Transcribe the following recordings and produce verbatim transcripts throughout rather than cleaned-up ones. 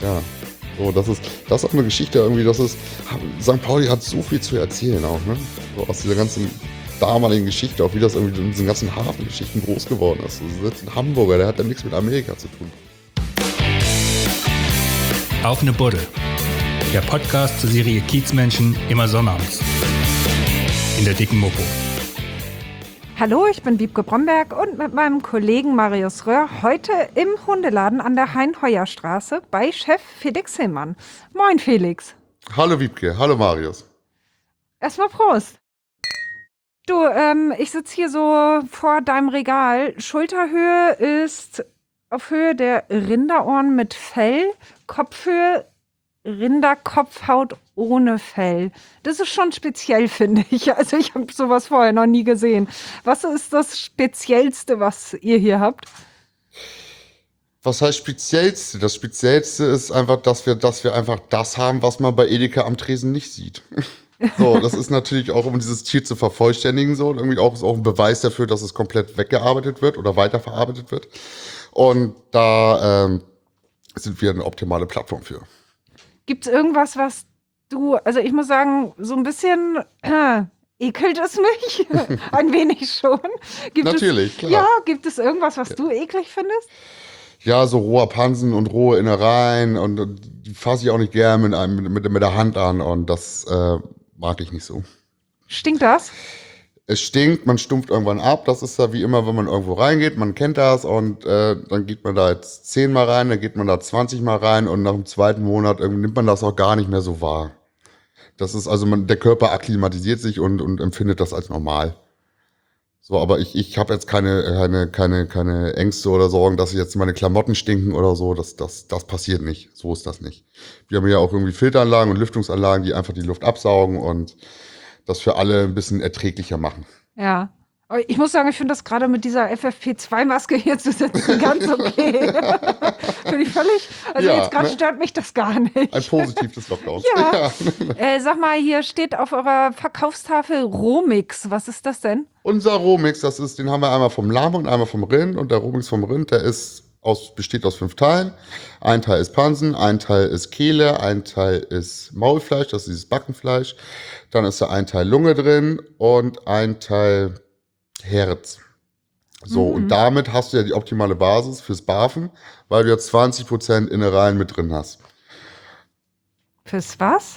Ja, so, das ist, das ist auch eine Geschichte irgendwie, das ist, Sankt Pauli hat so viel zu erzählen auch, ne? So aus dieser ganzen damaligen Geschichte, auch wie das irgendwie in diesen ganzen Hafengeschichten groß geworden ist. Das ist ein Hamburger, der hat ja nichts mit Amerika zu tun. Auf eine Buddel. Der Podcast zur Serie Kiezmenschen immer sonnabends. In der dicken Mopo. Hallo, ich bin Wiebke Bromberg und mit meinem Kollegen Marius Röhr heute im Hundeladen an der Hein-Heuer-Straße bei Chef Felix Hillmann. Moin Felix. Hallo Wiebke, hallo Marius. Erstmal Prost. Du, ähm, ich sitze hier so vor deinem Regal. Schulterhöhe ist auf Höhe der Rinderohren mit Fell, Kopfhöhe Rinderkopfhaut ohne Fell. Das ist schon speziell, finde ich. Also ich habe sowas vorher noch nie gesehen. Was ist das Speziellste, was ihr hier habt? Was heißt Speziellste? Das Speziellste ist einfach, dass wir, dass wir einfach das haben, was man bei Edeka am Tresen nicht sieht. So, das ist natürlich auch, um dieses Tier zu vervollständigen, so. Und irgendwie auch, ist auch ein Beweis dafür, dass es komplett weggearbeitet wird oder weiterverarbeitet wird. Und da ähm, sind wir eine optimale Plattform für. Gibt es irgendwas, was du, also ich muss sagen, so ein bisschen äh, ekelt es mich, ein wenig schon. Gibt Natürlich, es, klar. Ja, gibt es irgendwas, was ja. du eklig findest? Ja, so roher Pansen und rohe Innereien und, und die fasse ich auch nicht gern mit, einem, mit, mit der Hand an und das äh, mag ich nicht so. Stinkt das? Es stinkt, man stumpft irgendwann ab. Das ist ja wie immer, wenn man irgendwo reingeht, man kennt das und äh, dann geht man da jetzt zehnmal rein, dann geht man da zwanzigmal rein und nach dem zweiten Monat irgendwie nimmt man das auch gar nicht mehr so wahr. Das ist also, man, der Körper akklimatisiert sich und, und empfindet das als normal. So, aber ich, ich habe jetzt keine, keine, keine, keine Ängste oder Sorgen, dass jetzt meine Klamotten stinken oder so. Das, das, das passiert nicht. So ist das nicht. Wir haben ja auch irgendwie Filteranlagen und Lüftungsanlagen, die einfach die Luft absaugen und das für alle ein bisschen erträglicher machen. Ja. Aber ich muss sagen, ich finde das gerade mit dieser F F P zwei Maske hier zu sitzen ganz okay. Finde ich völlig, also Ja, jetzt gerade ne? stört mich das gar nicht. Ein positives Lockdown. Ja. Ja. Äh, sag mal, hier steht auf eurer Verkaufstafel Rohmix. Was ist das denn? Unser Rohmix, das ist, den haben wir einmal vom Lamm und einmal vom Rind. Und der Rohmix vom Rind, der ist aus, besteht aus fünf Teilen. Ein Teil ist Pansen, ein Teil ist Kehle, ein Teil ist Maulfleisch, das ist dieses Backenfleisch. Dann ist da ein Teil Lunge drin und ein Teil Herz. So, Mhm. und damit hast du ja die optimale Basis fürs Barfen, weil du ja zwanzig Prozent Innereien mit drin hast. Fürs was?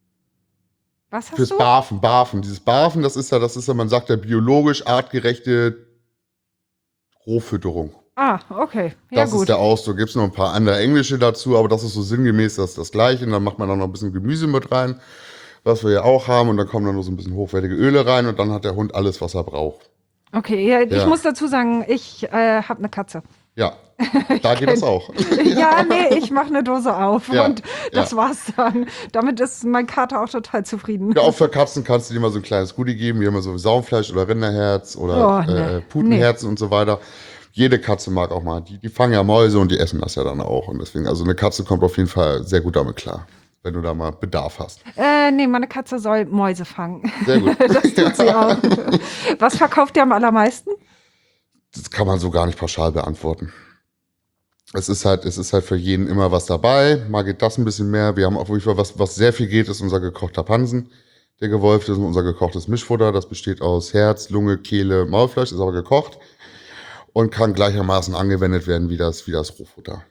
Was hast Fürs du? Barfen, Barfen. Dieses Barfen, das ist ja, das ist ja, man sagt ja biologisch artgerechte Rohfütterung. Ah, okay. Ja, Das gut. ist der Ausdruck. Gibt es noch ein paar andere Englische dazu, aber das ist so sinngemäß das, das Gleiche. Und dann macht man dann noch ein bisschen Gemüse mit rein, was wir ja auch haben. Und dann kommen dann noch so ein bisschen hochwertige Öle rein und dann hat der Hund alles, was er braucht. Okay, ja, ich Ja. muss dazu sagen, ich äh, habe eine Katze. Ja, da geht das auch. Ja, nee, ich mache eine Dose auf Ja, und das ja. war's dann. Damit ist mein Kater auch total zufrieden. Ja, auch für Katzen kannst du dir mal so ein kleines Goodie geben, wie immer so Saumfleisch oder Rinderherz oder Oh, nee. äh, Putenherzen und so weiter. Jede Katze mag auch mal, die, die fangen ja Mäuse und die essen das ja dann auch. Und deswegen, also eine Katze kommt auf jeden Fall sehr gut damit klar, wenn du da mal Bedarf hast. Äh, nee, meine Katze soll Mäuse fangen. Sehr gut. Das tut sie auch. Was verkauft ihr am allermeisten? Das kann man so gar nicht pauschal beantworten. Es ist halt, es ist halt für jeden immer was dabei. Mal geht das ein bisschen mehr. Wir haben auch wirklich was, was sehr viel geht, ist unser gekochter Pansen. Der gewolfte ist unser gekochtes Mischfutter. Das besteht aus Herz, Lunge, Kehle, Maulfleisch, ist aber gekocht und kann gleichermaßen angewendet werden wie das, wie das Rohfutter.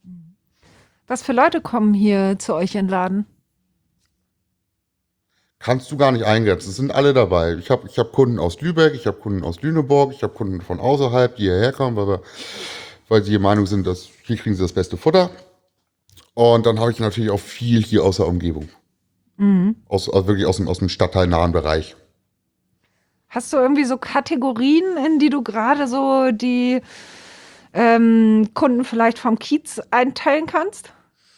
Was für Leute kommen hier zu euch in den Laden? Kannst du gar nicht eingrenzen. Es sind alle dabei. Ich habe ich hab Kunden aus Lübeck, ich habe Kunden aus Lüneburg, ich habe Kunden von außerhalb, die hierher kommen, weil, wir, weil sie der Meinung sind, dass hier kriegen sie das beste Futter. Und dann habe ich natürlich auch viel hier aus der Umgebung. Mhm. Aus, also wirklich aus dem, aus dem stadtteilnahen Bereich. Hast du irgendwie so Kategorien, in die du gerade so die ähm, Kunden vielleicht vom Kiez einteilen kannst?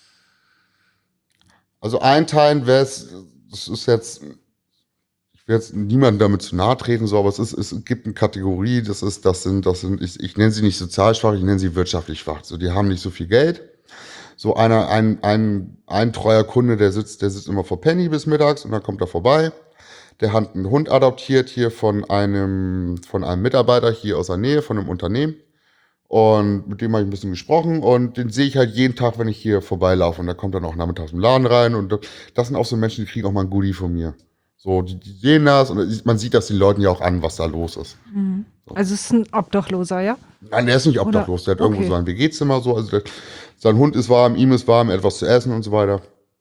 Also einteilen wäre es, das ist jetzt, ich will jetzt niemandem damit zu nahe treten, so, aber es ist, es gibt eine Kategorie, das ist, das sind, das sind, ich, ich nenne sie nicht sozial schwach, ich nenne sie wirtschaftlich schwach. So, die haben nicht so viel Geld. So einer, ein, ein, ein treuer Kunde, der sitzt, der sitzt immer vor Penny bis mittags und dann kommt er vorbei. Der hat einen Hund adoptiert hier von einem, von einem Mitarbeiter hier aus der Nähe, von einem Unternehmen. Und mit dem habe ich ein bisschen gesprochen und den sehe ich halt jeden Tag, wenn ich hier vorbeilaufe. Und da kommt dann auch nachmittags im Laden rein. Und das sind auch so Menschen, die kriegen auch mal ein Goodie von mir. So, die, die sehen das und man sieht das den Leuten ja auch an, was da los ist. Mhm. Also es ist ein Obdachloser, ja? Nein, der ist nicht obdachlos, Oder? der hat Okay. irgendwo sein W G-Zimmer so. Also der, sein Hund ist warm, ihm ist warm, etwas zu essen und so weiter.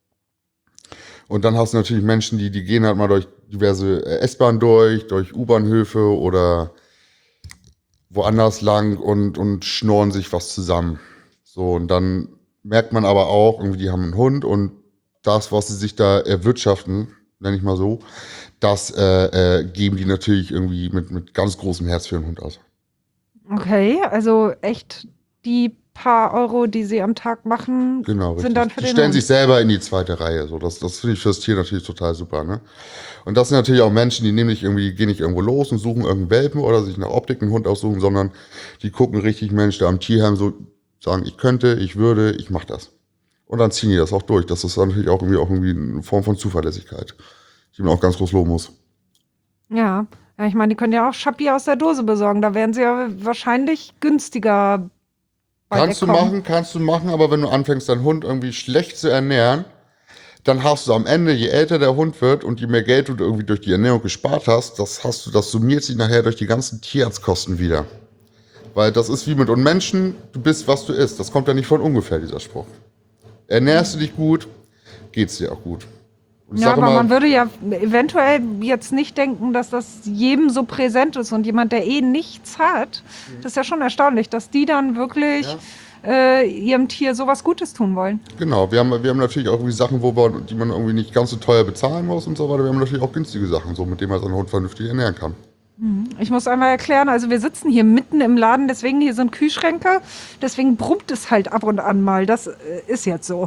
Und dann hast du natürlich Menschen, die, die gehen halt mal durch diverse äh, S-Bahnen durch, durch U-Bahnhöfe oder woanders lang und, und schnorren sich was zusammen. So, und dann merkt man aber auch, irgendwie, die haben einen Hund und das, was sie sich da erwirtschaften, nenne ich mal so, das äh, äh, geben die natürlich irgendwie mit, mit ganz großem Herz für den Hund aus. Okay, also echt die paar Euro, die sie am Tag machen, Genau, richtig. sind dann für Die den stellen Hund. sich selber in die zweite Reihe. So, das das finde ich fürs Tier natürlich total super. Ne? Und das sind natürlich auch Menschen, die nehmen nicht irgendwie, die gehen nicht irgendwo los und suchen irgendeinen Welpen oder sich nach Optik einen Hund aussuchen, sondern die gucken richtig Mensch, da am Tierheim so sagen, ich könnte, ich würde, ich mache das. Und dann ziehen die das auch durch. Das ist dann natürlich auch irgendwie, auch irgendwie eine Form von Zuverlässigkeit, die man auch ganz groß loben muss. Ja. Ja, ich meine, die können ja auch Schappi aus der Dose besorgen. Da wären sie ja wahrscheinlich günstiger bei Kannst du wegkommen. machen, kannst du machen, aber wenn du anfängst, deinen Hund irgendwie schlecht zu ernähren, dann hast du am Ende, je älter der Hund wird und je mehr Geld du irgendwie durch die Ernährung gespart hast, das hast du, das summiert sich nachher durch die ganzen Tierarztkosten wieder. Weil das ist wie mit uns Menschen, du bist, was du isst. Das kommt ja nicht von ungefähr, dieser Spruch. Ernährst du dich gut, geht's dir auch gut. Und ich Ja, sag aber immer, man würde ja eventuell jetzt nicht denken, dass das jedem so präsent ist. Und jemand, der eh nichts hat, das ist ja schon erstaunlich, dass die dann wirklich äh, ihrem Tier sowas Gutes tun wollen. genau, wir haben, wir haben natürlich auch irgendwie Sachen, wo wir, die man irgendwie nicht ganz so teuer bezahlen muss und so weiter. Wir haben natürlich auch günstige Sachen, so mit denen man seinen Hund vernünftig ernähren kann. Ich muss einmal erklären, also wir sitzen hier mitten im Laden, deswegen hier sind Kühlschränke, deswegen brummt es halt ab und an mal. Das äh, ist jetzt so.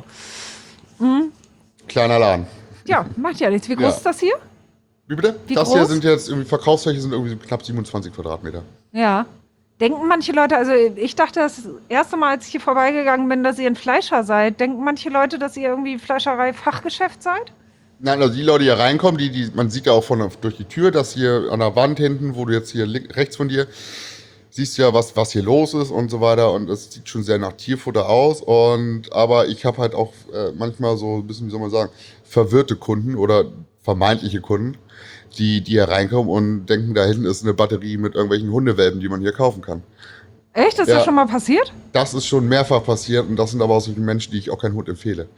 Kleiner Laden. Ja, macht ja nichts. Wie groß Ja. ist das hier? Wie bitte? Wie das hier groß? sind jetzt irgendwie, Verkaufsfläche sind irgendwie so knapp siebenundzwanzig Quadratmeter. Ja. Denken manche Leute, also ich dachte das erste Mal, als ich hier vorbeigegangen bin, dass ihr ein Fleischer seid. Denken manche Leute, dass ihr irgendwie Fleischerei-Fachgeschäft seid? Nein, also die Leute, die hier reinkommen, die, die, man sieht ja auch von, durch die Tür, dass hier an der Wand hinten, wo du jetzt hier link- rechts von dir, siehst du ja, was, was hier los ist und so weiter. Und es sieht schon sehr nach Tierfutter aus. Und, aber ich habe halt auch äh, manchmal so ein bisschen, wie soll man sagen, verwirrte Kunden oder vermeintliche Kunden, die, die hier reinkommen und denken, da hinten ist eine Batterie mit irgendwelchen Hundewelpen, die man hier kaufen kann. Echt? Das ist Ja. das schon mal passiert? Das ist schon mehrfach passiert und das sind aber auch solche Menschen, die ich auch keinen Hund empfehle.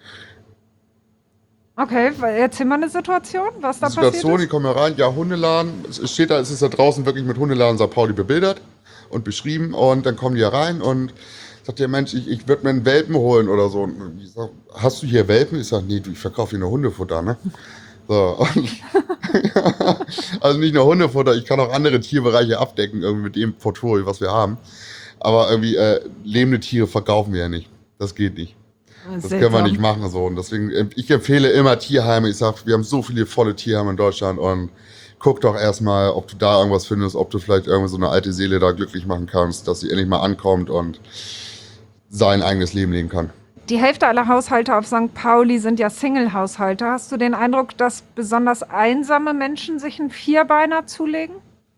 Okay, weil- erzähl mal eine Situation, was da Die Situation, passiert die ist. kommen ja rein, ja, Hundeladen, es steht da, es ist da draußen wirklich mit Hundeladen Sankt Pauli bebildert und beschrieben und dann kommen die ja rein und sagt der Mensch, ich, ich würde mir einen Welpen holen oder so. Und ich sag, hast du hier Welpen? Ich sage, nee, du, ich verkaufe hier nur Hundefutter, ne? So, und also nicht nur Hundefutter, ich kann auch andere Tierbereiche abdecken, irgendwie mit dem Portfolio, was wir haben. Aber irgendwie äh, lebende Tiere verkaufen wir ja nicht. Das geht nicht. Das können wir nicht machen so. Und deswegen, äh, ich empfehle immer Tierheime. Ich sag, wir haben so viele volle Tierheime in Deutschland und guck doch erstmal, ob du da irgendwas findest, ob du vielleicht irgendwie so eine alte Seele da glücklich machen kannst, dass sie endlich mal ankommt und sein eigenes Leben leben kann. Die Hälfte aller Haushalte auf Sankt Pauli sind ja Single-Haushalte. Hast du den Eindruck, dass besonders einsame Menschen sich einen Vierbeiner zulegen?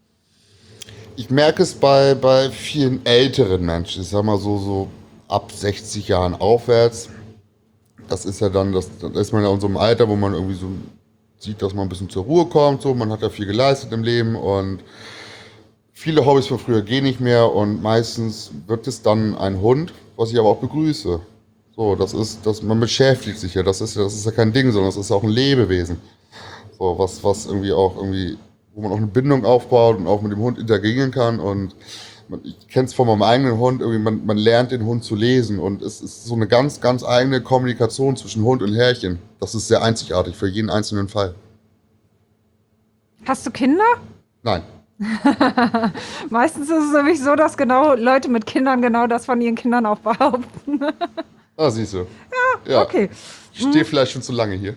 Ich merke es bei, bei vielen älteren Menschen, ich sag mal so, so ab sechzig Jahren aufwärts. Das ist ja dann, das, dann ist man ja in so einem Alter, wo man irgendwie so sieht, dass man ein bisschen zur Ruhe kommt. So. Man hat ja viel geleistet im Leben und viele Hobbys von früher gehen nicht mehr und meistens wird es dann ein Hund, was ich aber auch begrüße. So, das ist, das, man beschäftigt sich ja, das ist, ja- das ist ja kein Ding, sondern das ist auch ein Lebewesen. So, was, was irgendwie auch irgendwie, wo man auch eine Bindung aufbaut und auch mit dem Hund interagieren kann. Und man, ich kenne es von meinem eigenen Hund, irgendwie, man, man lernt den Hund zu lesen und es ist so eine ganz, ganz eigene Kommunikation zwischen Hund und Herrchen. Das ist sehr einzigartig für jeden einzelnen Fall. Hast du Kinder? Nein. Meistens ist es nämlich so, dass genau Leute mit Kindern genau das von ihren Kindern auch behaupten. Ah, siehst du. Ja, Okay. Ich stehe vielleicht schon zu lange hier.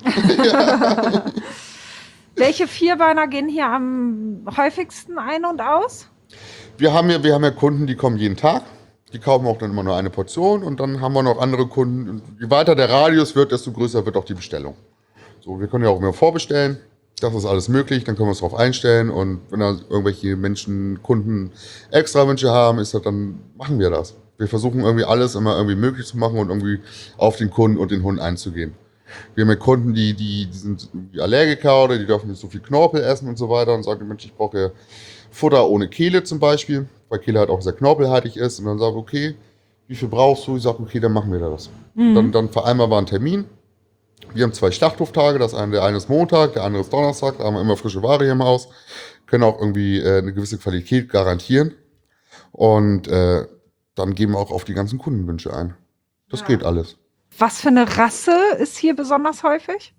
Welche Vierbeiner gehen hier am häufigsten ein und aus? Wir haben ja, wir haben ja Kunden, die kommen jeden Tag. Die kaufen auch dann immer nur eine Portion und dann haben wir noch andere Kunden. Und je weiter der Radius wird, desto größer wird auch die Bestellung. So, wir können ja auch immer vorbestellen. Das ist alles möglich, dann können wir uns darauf einstellen und wenn da irgendwelche Menschen, Kunden extra Wünsche haben, ist das, dann machen wir das. Wir versuchen irgendwie alles immer irgendwie möglich zu machen und irgendwie auf den Kunden und den Hund einzugehen. Wir haben ja Kunden, die, die, die sind irgendwie Allergiker oder die dürfen nicht so viel Knorpel essen und so weiter und sagen, Mensch, ich brauche ja Futter ohne Kehle zum Beispiel, weil Kehle halt auch sehr knorpelhaltig ist und dann sage ich, okay, wie viel brauchst du? Ich sage, okay, dann machen wir das. Mhm. Dann, dann vereinbaren wir einen Termin. Wir haben zwei Schlachthoftage, das eine, der eine ist Montag, der andere ist Donnerstag, da haben wir immer frische Ware hier im Haus, können auch irgendwie äh, eine gewisse Qualität garantieren und äh, dann gehen wir auch auf die ganzen Kundenwünsche ein. Das ja. geht alles. Was für eine Rasse ist hier besonders häufig?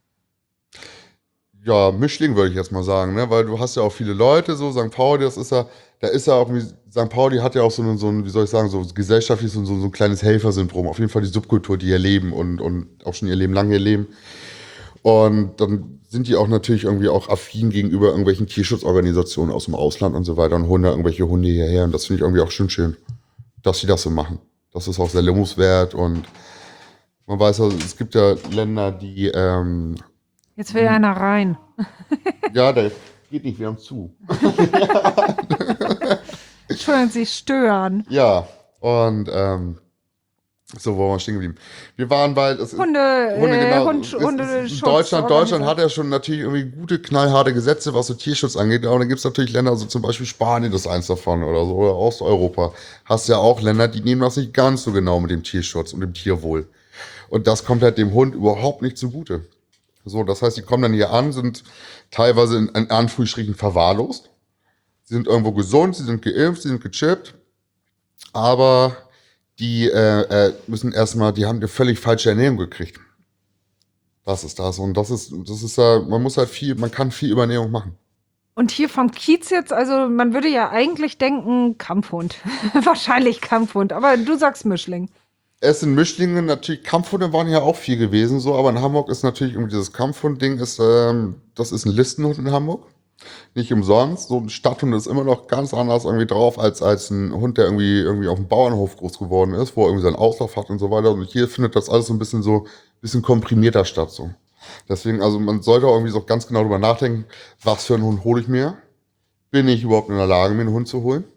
Ja, Mischling würde ich jetzt mal sagen, ne? Weil du hast ja auch viele Leute, so Sankt Pauli, das ist ja, da ist ja auch, Sankt Pauli hat ja auch so ein, so ein, wie soll ich sagen, so gesellschaftlich so, so ein kleines Helfersyndrom. Auf jeden Fall die Subkultur, die hier leben und, und auch schon ihr Leben lang hier leben. Und dann sind die auch natürlich irgendwie auch affin gegenüber irgendwelchen Tierschutzorganisationen aus dem Ausland und so weiter und holen da irgendwelche Hunde hierher. Und das finde ich irgendwie auch schön schön, dass sie das so machen. Das ist auch sehr lobenswert und man weiß ja, es gibt ja Länder, die ähm, Jetzt will einer rein. Ja, der geht nicht, wir haben zu. Entschuldigung, Sie stören. Ja, und ähm, so, wo waren wir stehen geblieben? Wir waren bei es Hunde, Hunde, äh, genau. Hund, es, Hundeschutz. es, Deutschland, Deutschland hat ja schon natürlich irgendwie gute, knallharte Gesetze, was so Tierschutz angeht. Aber dann gibt es natürlich Länder, also zum Beispiel Spanien ist eins davon oder so, oder Osteuropa. Hast ja auch Länder, die nehmen das nicht ganz so genau mit dem Tierschutz und dem Tierwohl. Und das kommt halt dem Hund überhaupt nicht zugute. So, das heißt, die kommen dann hier an, sind teilweise in, in Anführungsstrichen verwahrlost. Sie sind irgendwo gesund, sie sind geimpft, sie sind gechippt, aber die äh, äh, müssen erstmal, die haben eine völlig falsche Ernährung gekriegt. Das ist das. Und das ist, das ist ja, man muss halt viel, man kann viel über Ernährung machen. Und hier vom Kiez jetzt, also man würde ja eigentlich denken, Kampfhund. Wahrscheinlich Kampfhund, aber du sagst Mischling. Es sind Mischlinge, natürlich, Kampfhunde waren ja auch viel gewesen, so, aber in Hamburg ist natürlich irgendwie dieses Kampfhund-Ding, ist, ähm, das ist ein Listenhund in Hamburg. Nicht umsonst. So ein Stadthund ist immer noch ganz anders irgendwie drauf, als, als ein Hund, der irgendwie, irgendwie auf dem Bauernhof groß geworden ist, wo er irgendwie seinen Auslauf hat und so weiter. Und hier findet das alles so ein bisschen so, bisschen komprimierter statt, so. Deswegen, also man sollte auch irgendwie so ganz genau drüber nachdenken, was für einen Hund hole ich mir? Bin ich überhaupt in der Lage, mir einen Hund zu holen?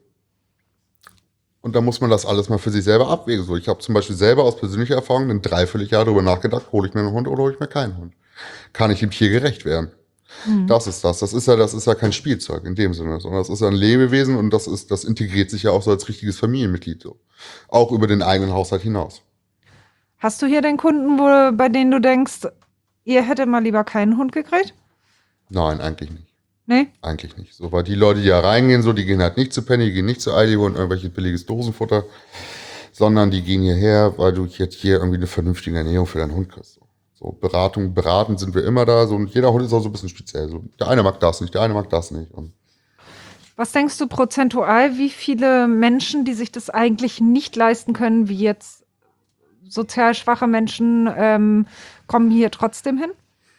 Und da muss man das alles mal für sich selber abwägen. So, ich habe zum Beispiel selber aus persönlicher Erfahrung ein Dreivierteljahr darüber nachgedacht, hole ich mir einen Hund oder hole ich mir keinen Hund? Kann ich dem Tier gerecht werden? Mhm. Das ist das. Das ist ja, das ist ja kein Spielzeug in dem Sinne, sondern das ist ja ein Lebewesen und das ist, das integriert sich ja auch so als richtiges Familienmitglied, so. Auch über den eigenen Haushalt hinaus. Hast du hier den Kunden, wo, bei denen du denkst, ihr hättet mal lieber keinen Hund gekriegt? Nein, eigentlich nicht. Nee? Eigentlich nicht. So, weil die Leute, die da reingehen, so, die gehen halt nicht zu Penny, die gehen nicht zu Aldi und irgendwelches billiges Dosenfutter, sondern die gehen hierher, weil du jetzt hier irgendwie eine vernünftige Ernährung für deinen Hund kriegst. So, so Beratung, beraten sind wir immer da, so, und jeder Hund ist auch so ein bisschen speziell. So, der eine mag das nicht, der eine mag das nicht. Und was denkst du prozentual, wie viele Menschen, die sich das eigentlich nicht leisten können, wie jetzt sozial schwache Menschen, ähm, kommen hier trotzdem hin?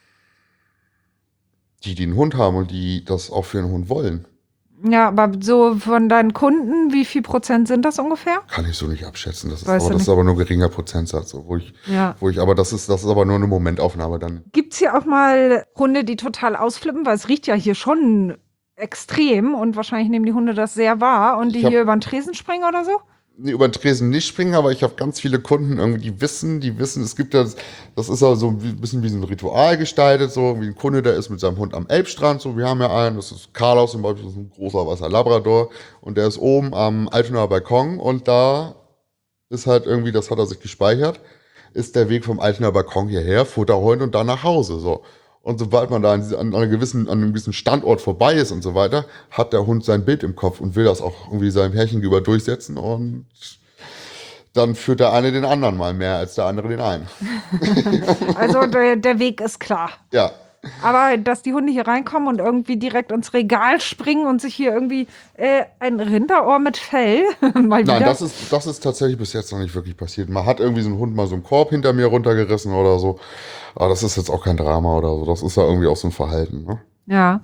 Die, die einen Hund haben und die das auch für einen Hund wollen. Ja, aber so von deinen Kunden, wie viel Prozent sind das ungefähr? Kann ich so nicht abschätzen. Das ist, Weißt aber, du das ist nicht? aber nur ein geringer Prozentsatz. So, wo ich, Ja. wo ich, aber das ist, das ist aber nur eine Momentaufnahme dann. Gibt's hier auch mal Hunde, die total ausflippen? Weil es riecht ja hier schon extrem und wahrscheinlich nehmen die Hunde das sehr wahr und die Ich hab- hier über den Tresen springen oder so? Nee, über den Tresen nicht springen, aber ich habe ganz viele Kunden irgendwie, die wissen, die wissen, es gibt ja, das ist ja so ein bisschen wie so ein Ritual gestaltet, so wie ein Kunde, der ist mit seinem Hund am Elbstrand, so, wir haben ja einen, das ist Carlos zum Beispiel, das ist ein großer weißer Labrador und der ist oben am Altonaer Balkon und da ist halt irgendwie, das hat er sich gespeichert, ist der Weg vom Altonaer Balkon hierher, Futter holen und dann nach Hause, so. Und sobald man da an, diese- an, einer gewissen, an einem gewissen Standort vorbei ist und so weiter, hat der Hund sein Bild im Kopf und will das auch irgendwie seinem Herrchen gegenüber durchsetzen und dann führt der eine den anderen mal mehr als der andere den einen. Also der, der Weg ist klar. Ja, Aber dass die Hunde hier reinkommen und irgendwie direkt ins Regal springen und sich hier irgendwie äh, ein Rinderohr mit Fell mal wieder. nein, das ist, das ist tatsächlich bis jetzt noch nicht wirklich passiert. Man hat irgendwie so einen Hund mal so einen Korb hinter mir runtergerissen oder so. Aber das ist jetzt auch kein Drama oder so. Das ist ja irgendwie auch so ein Verhalten, ne? Ja.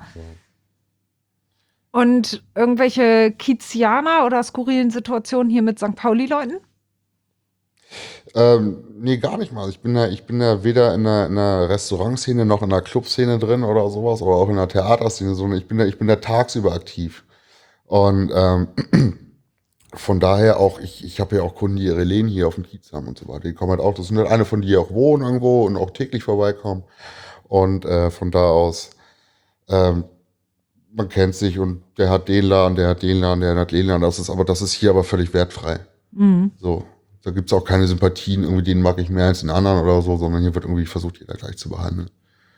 Und irgendwelche Kiezianer oder skurrilen Situationen hier mit Sankt Pauli-Leuten? Ähm, nee, gar nicht mal. Ich bin ja, ich bin ja weder in der, in der Restaurantszene noch in der Clubszene drin oder sowas oder auch in der Theaterszene, sondern ich bin ja, ich bin ja tagsüber aktiv. Und ähm, von daher auch, ich, ich habe ja auch Kunden, die ihre Läden hier auf dem Kiez haben und so weiter. Die kommen halt auch, das sind halt eine von die auch wohnen irgendwo und auch täglich vorbeikommen. Und äh, von da aus, ähm, man kennt sich und der hat den Laden, der hat den Laden, der hat den Laden. Das ist aber, das ist hier aber völlig wertfrei. Mhm. So. Da gibt's auch keine Sympathien, irgendwie den mag ich mehr als den anderen oder so, sondern hier wird irgendwie versucht, jeder gleich zu behandeln.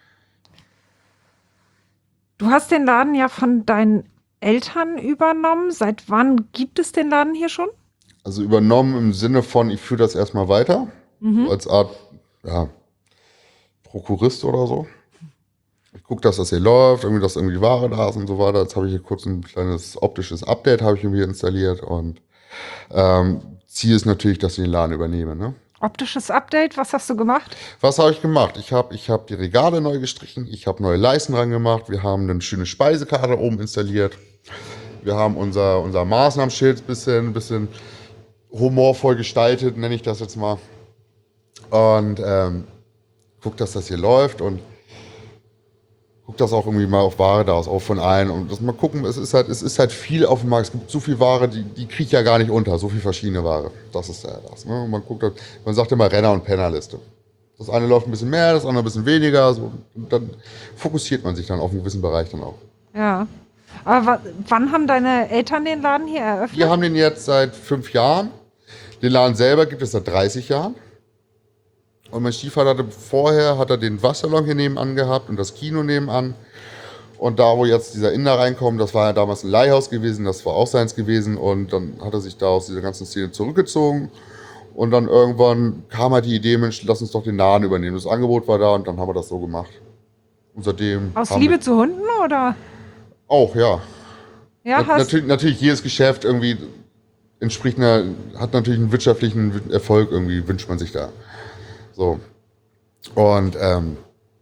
Du hast den Laden ja von deinen Eltern übernommen. Seit wann gibt es den Laden hier schon? Also übernommen im Sinne von, ich führe das erstmal weiter, Mhm. so als Art, ja, Prokurist oder so. Ich gucke, dass das hier läuft, irgendwie, dass irgendwie Ware da ist und so weiter. Jetzt habe ich hier kurz ein kleines optisches Update habe ich irgendwie installiert und ähm, Ziel ist natürlich, dass ich den Laden übernehme. Ne? Optisches Update, was hast du gemacht? Was habe ich gemacht? Ich habe ich hab die Regale neu gestrichen, ich habe neue Leisten dran gemacht, wir haben eine schöne Speisekarte oben installiert, wir haben unser, unser Maßnahmenschild ein bisschen, bisschen humorvoll gestaltet, nenne ich das jetzt mal. Und ähm, guck, dass das hier läuft und guck, dass auch irgendwie mal auf Ware da ist, auch von allen. Und das mal gucken, es ist halt, es ist halt viel auf dem Markt. Es gibt so viel Ware, die, die kriege ich ja gar nicht unter, so viel verschiedene Ware. Das ist ja das. Ne? Und man guckt halt, man sagt immer Renner- und Pennerliste. Das eine läuft ein bisschen mehr, das andere ein bisschen weniger. So. Und dann fokussiert man sich dann auf einen gewissen Bereich dann auch. Ja. Aber wa- wann haben deine Eltern den Laden hier eröffnet? Wir haben den jetzt seit fünf Jahren. Den Laden selber gibt es seit dreißig Jahren. Und mein Stiefvater hatte vorher, hat er den Waschsalon hier nebenan gehabt und das Kino nebenan. Und da, wo jetzt dieser Inder reinkommt, das war ja damals ein Leihhaus gewesen, das war auch seins gewesen. Und dann hat er sich da aus dieser ganzen Szene zurückgezogen. Und dann irgendwann kam halt die Idee, Mensch, lass uns doch den Laden übernehmen. Das Angebot war da und dann haben wir das so gemacht. Und seitdem Aus haben Liebe wir- zu Hunden oder? Auch, ja. Ja, Na, hast, natürlich, natürlich, jedes Geschäft irgendwie entspricht einer, hat natürlich einen wirtschaftlichen Erfolg, irgendwie wünscht man sich da. So. Und ähm,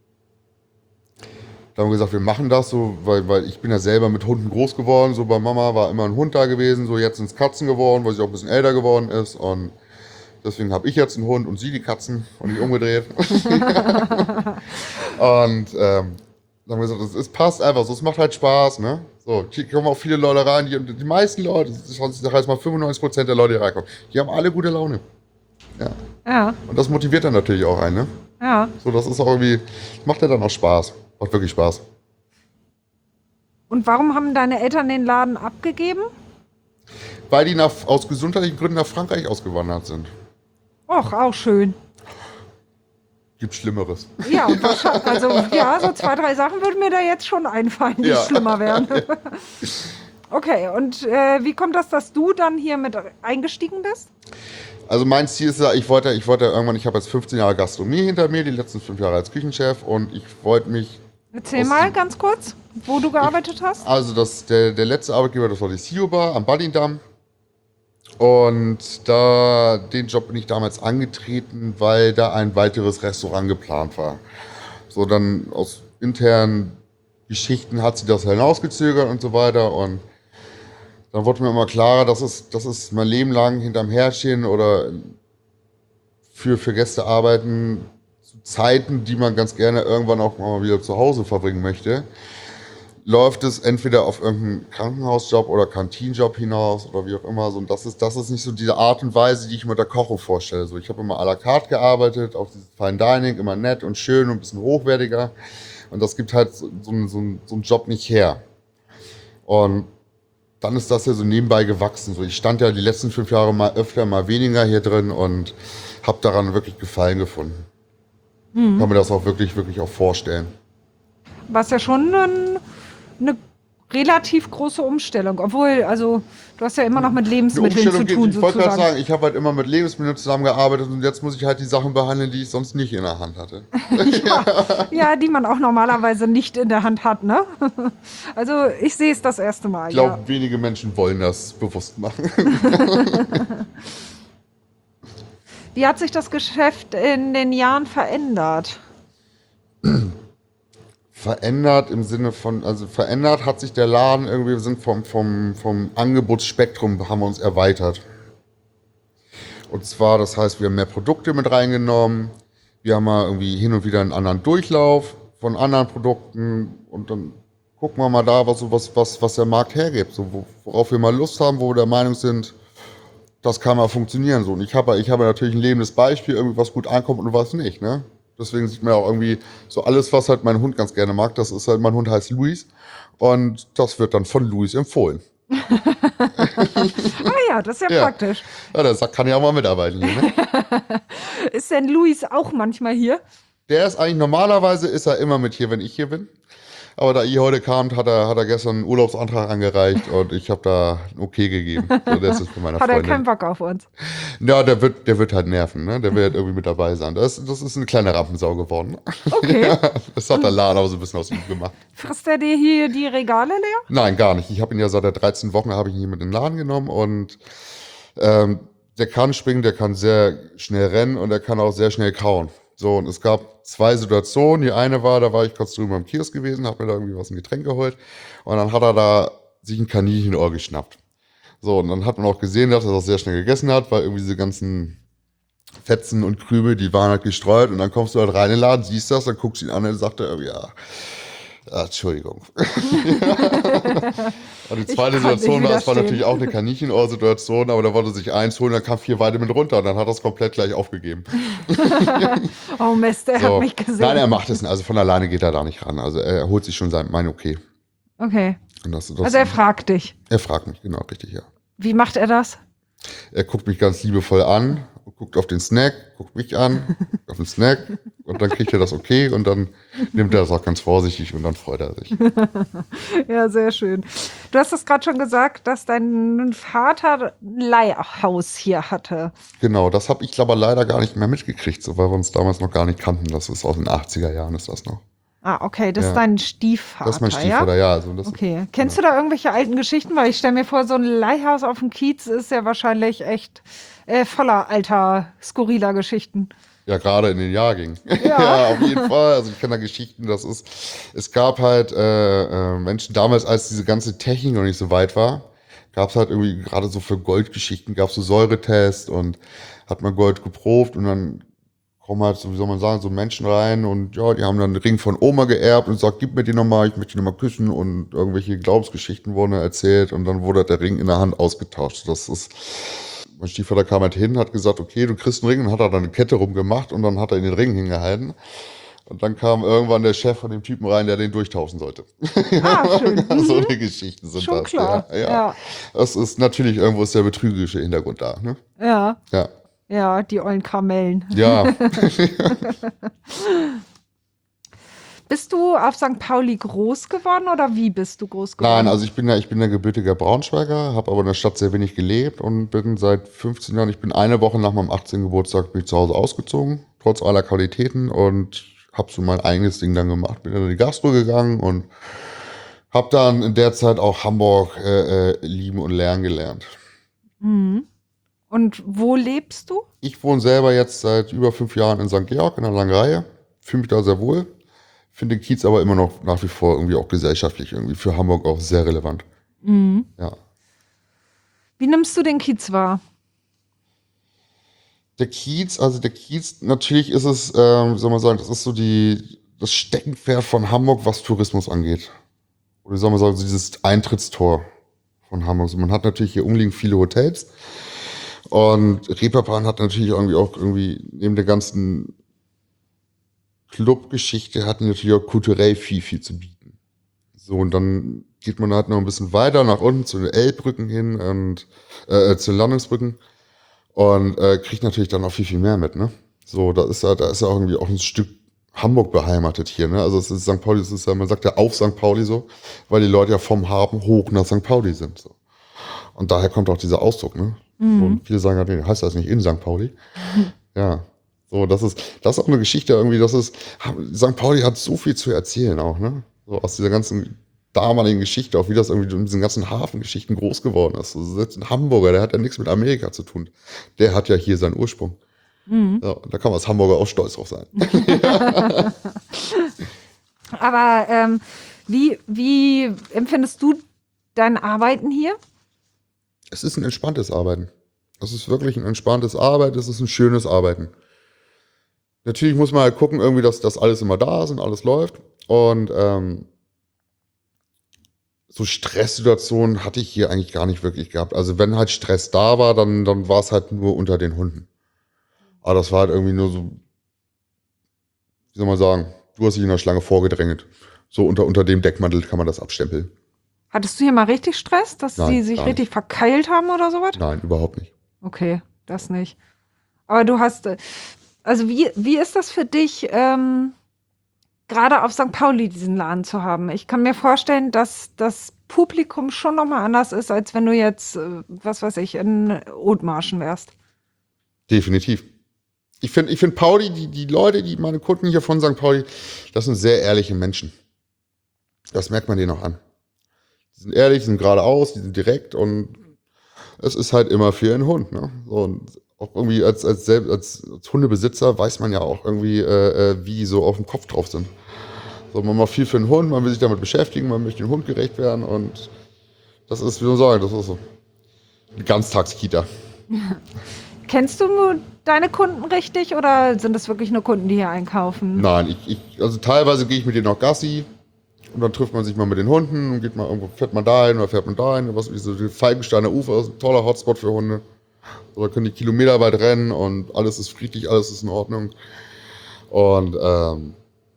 da haben wir gesagt, wir machen das so, weil, weil ich bin ja selber mit Hunden groß geworden. So bei Mama war immer ein Hund da gewesen, so jetzt sind es Katzen geworden, weil sie auch ein bisschen älter geworden ist. Und deswegen habe ich jetzt einen Hund und sie die Katzen und nicht umgedreht. Und ähm, dann haben wir gesagt, es, es passt einfach so, es macht halt Spaß, ne? So, hier kommen auch viele Leute rein, die, die meisten Leute, ich sage jetzt mal fünfundneunzig Prozent der Leute, die reinkommen, die haben alle gute Laune. Ja. ja, Und das motiviert dann natürlich auch einen, ne? ja. So, das ist auch irgendwie, macht ja dann auch Spaß. Macht wirklich Spaß. Und warum haben deine Eltern den Laden abgegeben? Weil die nach, aus gesundheitlichen Gründen nach Frankreich ausgewandert sind. Och, auch schön. Gibt Schlimmeres. Ja, und wahrscheinlich, also ja, so zwei, drei Sachen würden mir da jetzt schon einfallen, die Ja. schlimmer wären. Okay, und äh, wie kommt das, dass du dann hier mit eingestiegen bist? Also mein Ziel ist ja, ich wollte, ich wollte irgendwann, ich habe jetzt fünfzehn Jahre Gastronomie hinter mir, die letzten fünf Jahre als Küchenchef und ich wollte mich, Erzähl Aus- mal ganz kurz, wo du gearbeitet hast. also das, der, der letzte Arbeitgeber, das war die C I O Bar am Ballindamm. Und da, den Job bin ich damals angetreten, weil da ein weiteres Restaurant geplant war. So, dann aus internen Geschichten hat sie das hinausgezögert und so weiter. Und dann wurde mir immer klarer, dass es, das ist mein Leben lang hinterm Herdchen oder für, für Gäste arbeiten zu Zeiten, die man ganz gerne irgendwann auch mal wieder zu Hause verbringen möchte. Läuft es entweder auf irgendeinen Krankenhausjob oder Kantinenjob hinaus oder wie auch immer. So, und das ist, das ist nicht so diese Art und Weise, die ich mir mit der Kochung vorstelle. So, ich habe immer à la carte gearbeitet, auf dieses Fine Dining, immer nett und schön und ein bisschen hochwertiger. Und das gibt halt so, so, so, so einen Job nicht her. Und dann ist das ja so nebenbei gewachsen. So, ich stand ja die letzten fünf Jahre mal öfter, mal weniger hier drin und habe daran wirklich Gefallen gefunden. Mhm. Kann mir das auch wirklich, wirklich auch vorstellen. Was ja schon ein, eine relativ große Umstellung. Obwohl, also du hast ja immer noch mit Die Lebensmitteln zu Umstellung geht, tun, ich wollte gerade sozusagen. sagen, ich habe halt immer mit Lebensmitteln zusammengearbeitet und jetzt muss ich halt die Sachen behandeln, die ich sonst nicht in der Hand hatte. Ja, die man auch normalerweise nicht in der Hand hat, ne? Also ich sehe es das erste Mal, Ich glaube, ja. wenige Menschen wollen das bewusst machen. Wie hat sich das Geschäft in den Jahren verändert? Verändert im Sinne von, also verändert hat sich der Laden irgendwie, wir sind vom, vom, vom Angebotsspektrum, haben wir uns erweitert. Und zwar, das heißt, wir haben mehr Produkte mit reingenommen. Wir haben mal irgendwie hin und wieder einen anderen Durchlauf von anderen Produkten. Und dann gucken wir mal da, was, was, was, was der Markt hergibt. So, worauf wir mal Lust haben, wo wir der Meinung sind, das kann mal funktionieren. So. Und ich habe ich habe natürlich ein lebendes Beispiel, irgendwie was gut ankommt und was nicht. Ne? Deswegen sieht man ja auch irgendwie so alles, was halt mein Hund ganz gerne mag. Das ist halt, mein Hund heißt Luis. Und das wird dann von Luis empfohlen. Ah ja, das ist ja, Ja. praktisch. Ja, der Sack kann ja auch mal mitarbeiten hier, ne? Ist denn Luis auch manchmal hier? Der ist eigentlich, normalerweise ist er immer mit hier, wenn ich hier bin. Aber da ihr heute kamt, hat er, hat er gestern einen Urlaubsantrag angereicht und ich habe da ein Okay gegeben. So, das ist für meine Hat er Freundin. keinen Bock auf uns? Ja, der wird, der wird halt nerven, ne? Der wird irgendwie mit dabei sein. Das, das ist eine kleine Rampensau geworden. Okay. Das hat der Laden aber so ein bisschen aus ihm gemacht. Frisst er dir hier die Regale leer? Nein, gar nicht. Ich habe ihn ja seit der dreizehn Wochen habe ich ihn hier mit in den Laden genommen und ähm, der kann springen, der kann sehr schnell rennen und er kann auch sehr schnell kauen. So, und es gab zwei Situationen. Die eine war, da war ich kurz drüben am Kiosk gewesen, habe mir da irgendwie was ein Getränk geholt und dann hat er da sich ein Kaninchenohr geschnappt. So, und dann hat man auch gesehen, dass er das sehr schnell gegessen hat, weil irgendwie diese ganzen Fetzen und Krümel, die waren halt gestreut und dann kommst du halt rein in den Laden, siehst das, dann guckst du ihn an und sagt er, ja, ja, Entschuldigung. Und die zweite Ich kann nicht Situation war, es war widerstehen. natürlich auch eine Kaninchenohr-Situation, aber da wollte er sich eins holen, dann kam vier weiter mit runter und dann hat er es komplett gleich aufgegeben. Oh Mist, der So. hat mich gesehen. Nein, er macht es nicht. Also von alleine geht er da nicht ran. Also er holt sich schon sein mein Okay. Okay. Und das, das, Also er fragt dich. er fragt mich, genau, richtig, ja. Wie macht er das? Er guckt mich ganz liebevoll an, guckt auf den Snack, guckt mich an, auf den Snack und dann kriegt er das Okay und dann nimmt er das auch ganz vorsichtig und dann freut er sich. Ja, sehr schön. Du hast es gerade schon gesagt, dass dein Vater ein Leihhaus hier hatte. Genau, das habe ich aber leider gar nicht mehr mitgekriegt, so, weil wir uns damals noch gar nicht kannten. Das ist aus den achtziger Jahren, ist das noch. Ah, okay, das Ja. ist dein Stiefvater, Das ist mein Stiefvater, ja. Also das, Okay. Kennst du da irgendwelche alten Geschichten? Weil ich stelle mir vor, so ein Leihhaus auf dem Kiez ist ja wahrscheinlich echt äh, voller alter, skurriler Geschichten. Ja, gerade in den Jahrgängen. Ja. Ja, auf jeden Fall. Also ich kenne da Geschichten, das ist, es gab halt äh, äh, Menschen damals, als diese ganze Technik noch nicht so weit war, gab es halt irgendwie gerade so für Goldgeschichten, gab es so Säuretests und hat man Gold geprobt und dann kommen halt, so, wie soll man sagen, so Menschen rein und ja, die haben dann den Ring von Oma geerbt und sagt, gib mir den nochmal, ich möchte ihn nochmal küssen und irgendwelche Glaubensgeschichten wurden erzählt und dann wurde der Ring in der Hand ausgetauscht. Das ist, mein Stiefvater kam halt hin, hat gesagt, okay, du kriegst einen Ring und hat er dann eine Kette rumgemacht und dann hat er in den Ring hingehalten. Und dann kam irgendwann der Chef von dem Typen rein, der den durchtauschen sollte. Ah, schön. So Mhm. eine Geschichten sind Schon das. klar. Ja, ja. Ja. Das ist natürlich irgendwo ist der betrügerische Hintergrund da. Ne? Ja, Ja. ja, die ollen Kamellen. Ja. Bist du auf Sankt Pauli groß geworden oder wie bist du groß geworden? Nein, also ich bin ja, ich bin ja gebürtiger Braunschweiger, habe aber in der Stadt sehr wenig gelebt und bin seit fünfzehn Jahren, ich bin eine Woche nach meinem achtzehnten Geburtstag bin ich zu Hause ausgezogen, trotz aller Qualitäten und habe so mein eigenes Ding dann gemacht. Bin dann in die Gastro gegangen und habe dann in der Zeit auch Hamburg äh, äh, lieben und lernen gelernt. Mhm. Und wo lebst du? Ich wohne selber jetzt seit über fünf Jahren in Sankt Georg in der Langerreihe, fühle mich da sehr wohl, finde den Kiez aber immer noch nach wie vor irgendwie auch gesellschaftlich irgendwie für Hamburg auch sehr relevant. Mhm. Ja. Wie nimmst du den Kiez wahr? Der Kiez, also der Kiez, natürlich ist es, ähm, wie soll man sagen, das ist so die, das Steckenpferd von Hamburg, was Tourismus angeht. Oder wie soll man sagen, so dieses Eintrittstor von Hamburg. Also man hat natürlich hier umliegend viele Hotels. Und Reeperbahn hat natürlich irgendwie auch irgendwie, neben der ganzen Clubgeschichte, hat die natürlich auch kulturell viel, viel zu bieten. So, und dann geht man halt noch ein bisschen weiter nach unten zu den Elbbrücken hin und äh, zu den Landungsbrücken. Und äh, kriegt natürlich dann auch viel, viel mehr mit, ne? So, da ist ja, da ist ja auch irgendwie auch ein Stück Hamburg beheimatet hier, ne? Also es ist Sankt Pauli, es ist ja, man sagt ja auf Sankt Pauli so, weil die Leute ja vom Hafen hoch nach Sankt Pauli sind. So. Und daher kommt auch dieser Ausdruck, ne? Mhm. So, und viele sagen, nee, heißt das nicht in Sankt Pauli? Ja. So, das ist, das ist auch eine Geschichte irgendwie, das ist, Sankt Pauli hat so viel zu erzählen auch, ne? So aus dieser ganzen damaligen Geschichte, auch wie das irgendwie in diesen ganzen Hafengeschichten groß geworden ist. Also selbst ein Hamburger, der hat ja nichts mit Amerika zu tun. Der hat ja hier seinen Ursprung. Mhm. Ja, da kann man als Hamburger auch stolz drauf sein. Aber ähm, wie, wie empfindest du dein Arbeiten hier? Es ist ein entspanntes Arbeiten. Das ist wirklich ein entspanntes Arbeiten, das ist ein schönes Arbeiten. Natürlich muss man halt gucken, irgendwie, dass das alles immer da ist und alles läuft. Und ähm, so Stresssituationen hatte ich hier eigentlich gar nicht wirklich gehabt. Also wenn halt Stress da war, dann, dann war es halt nur unter den Hunden. Aber das war halt irgendwie nur so, wie soll man sagen, du hast dich in der Schlange vorgedrängelt. So unter, unter dem Deckmantel kann man das abstempeln. Hattest du hier mal richtig Stress, dass Nein, sie sich gar richtig verkeilt haben oder sowas? Nein, überhaupt nicht. Okay, das nicht. Aber du hast, äh, also wie, wie ist das für dich, ähm, gerade auf Sankt Pauli diesen Laden zu haben? Ich kann mir vorstellen, dass das Publikum schon nochmal anders ist, als wenn du jetzt, äh, was weiß ich, in Othmarschen wärst. Definitiv. Ich finde, ich find Pauli, die, die Leute, die meine Kunden hier von Sankt Pauli, das sind sehr ehrliche Menschen. Das merkt man denen auch an. Die sind ehrlich, die sind geradeaus, die sind direkt und es ist halt immer für ihren Hund. Ne? So, und auch irgendwie als, als, selbst, als, als Hundebesitzer weiß man ja auch irgendwie, äh, wie die so auf dem Kopf drauf sind. So, man macht viel für den Hund, man will sich damit beschäftigen, man möchte dem Hund gerecht werden und das ist, wie soll ich sagen, das ist so eine Ganztagskita. Kennst du deine Kunden richtig oder sind das wirklich nur Kunden, die hier einkaufen? Nein, ich, ich, also teilweise gehe ich mit denen noch Gassi und dann trifft man sich mal mit den Hunden und geht mal irgendwo, fährt man dahin oder fährt man dahin. Was wie so die Falkensteiner Ufer ist ein toller Hotspot für Hunde. So, da können die kilometerweit rennen und alles ist friedlich, alles ist in Ordnung. Und ähm,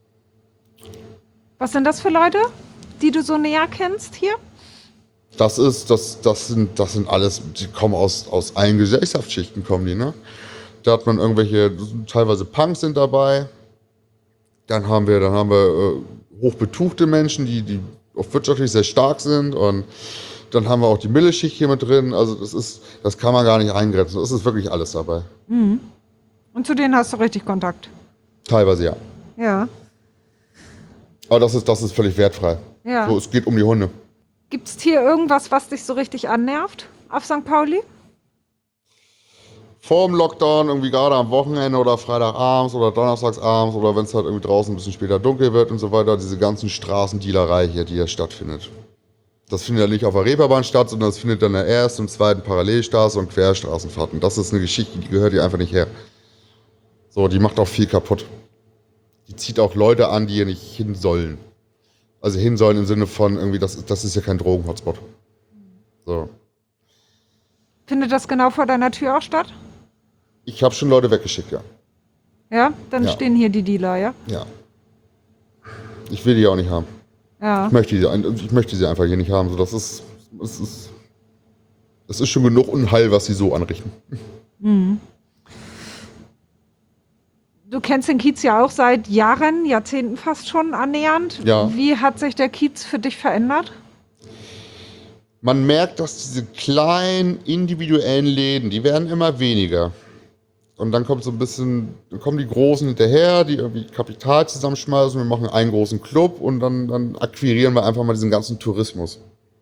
Was sind das für Leute, die du so näher kennst hier? das ist, das, das sind, das sind alles, die kommen aus, aus allen Gesellschaftsschichten kommen die, ne? Da hat man irgendwelche, teilweise Punks sind dabei. Dann haben wir, dann haben wir äh, hochbetuchte Menschen, die, die auch wirtschaftlich sehr stark sind. Und dann haben wir auch die Mittelschicht hier mit drin. Also das ist, das kann man gar nicht eingrenzen. Das ist wirklich alles dabei. Mhm. Und zu denen hast du richtig Kontakt? Teilweise ja. Ja. Aber das ist, das ist völlig wertfrei. Ja. So, es geht um die Hunde. Gibt es hier irgendwas, was dich so richtig annervt auf Sankt Pauli? Vor dem Lockdown, irgendwie gerade am Wochenende oder Freitagabends oder Donnerstagsabends oder wenn es halt irgendwie draußen ein bisschen später dunkel wird und so weiter, diese ganzen Straßendealerei hier, die hier stattfindet. Das findet ja nicht auf der Reeperbahn statt, sondern das findet dann in der ersten und zweiten Parallelstraße und Querstraßenfahrten. Das ist eine Geschichte, die gehört hier einfach nicht her. So, die macht auch viel kaputt. Die zieht auch Leute an, die hier nicht hin sollen. Also hin sollen im Sinne von irgendwie, das, das ist ja kein Drogen-Hotspot. So. Findet das genau vor deiner Tür auch statt? Ich habe schon Leute weggeschickt, ja. Ja, dann Ja. stehen hier die Dealer, ja? Ja. Ich will die auch nicht haben. Ja. Ich möchte die, ich möchte sie einfach hier nicht haben. So, das ist, es ist, es ist schon genug Unheil, was sie so anrichten. Mhm. Du kennst den Kiez ja auch seit Jahren, Jahrzehnten fast schon annähernd. Ja. Wie hat sich der Kiez für dich verändert? Man merkt, dass diese kleinen individuellen Läden, die werden immer weniger. Und dann kommt so ein bisschen, dann kommen die Großen hinterher, die irgendwie Kapital zusammenschmeißen, wir machen einen großen Club und dann, dann akquirieren wir einfach mal diesen ganzen Tourismus.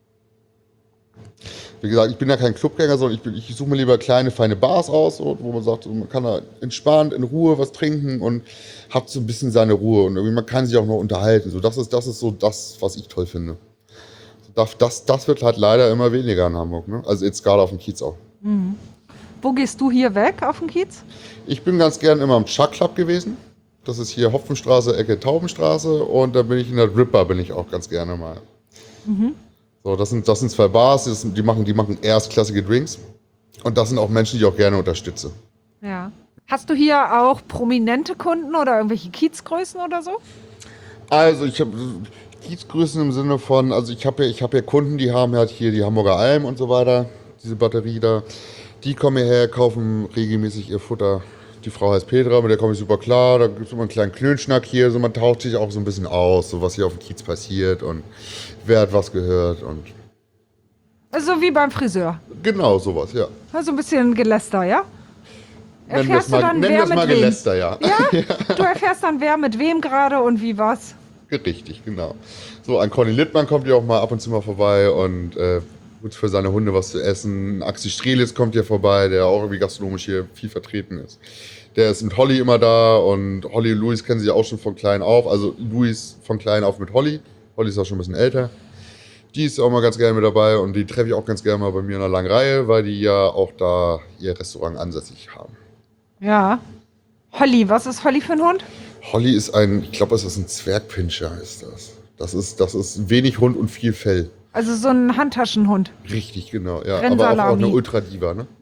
Wie gesagt, ich bin ja kein Clubgänger, sondern ich, bin, ich suche mir lieber kleine, feine Bars aus, so, wo man sagt, man kann da entspannt, in Ruhe was trinken und hat so ein bisschen seine Ruhe und irgendwie man kann sich auch noch unterhalten. So, das ist, das ist so das, was ich toll finde. Das, das, das wird halt leider immer weniger in Hamburg, ne? Also jetzt gerade auf dem Kiez auch. Mhm. Wo gehst du hier weg auf dem Kiez? Ich bin ganz gern immer im Chuck Club gewesen. Das ist hier Hopfenstraße, Ecke Taubenstraße und da bin ich in der Ripper, bin ich auch ganz gerne mal. Mhm. So, das sind, das sind zwei Bars, die, sind, die, machen, die machen erstklassige Drinks. Und das sind auch Menschen, die ich auch gerne unterstütze. Ja. Hast du hier auch prominente Kunden oder irgendwelche Kiezgrößen oder so? Also ich habe Kiezgrößen im Sinne von, also ich habe ja, ich hab ja Kunden, die haben halt hier die Hamburger Alm und so weiter, diese Batterie da. Die kommen hierher, kaufen regelmäßig ihr Futter. Die Frau heißt Petra, mit der komme ich super klar. Da gibt es immer einen kleinen Klönschnack hier. So, man taucht sich auch so ein bisschen aus, so was hier auf dem Kiez passiert und wer hat was gehört. Und Also wie beim Friseur. genau sowas, ja. Also ein bisschen Geläster, ja? Nennen wir es Erfährst du mal, dann, nennen wir wer es mit mal wem? Geläster, ja. Ja? Du erfährst dann, wer mit wem gerade und wie was. Richtig, genau. So, ein Conny Littmann kommt ja auch mal ab und zu mal vorbei und äh, gut für seine Hunde was zu essen. Axi Strelitz kommt hier vorbei, der auch irgendwie gastronomisch hier viel vertreten ist. Der ist mit Holly immer da und Holly und Luis kennen sich auch schon von klein auf. Also Luis von klein auf mit Holly. Holly ist auch schon ein bisschen älter. Die ist auch mal ganz gerne mit dabei und die treffe ich auch ganz gerne mal bei mir in einer langen Reihe, weil die ja auch da ihr Restaurant ansässig haben. Ja. Holly, was ist Holly für ein Hund? Holly ist ein, ich glaube, es ist ein Zwergpinscher, ist das. Das ist, das ist wenig Hund und viel Fell. Also so ein Handtaschenhund. Richtig, genau, ja. Rennsalami. Aber auch, auch eine Ultradiva, ne?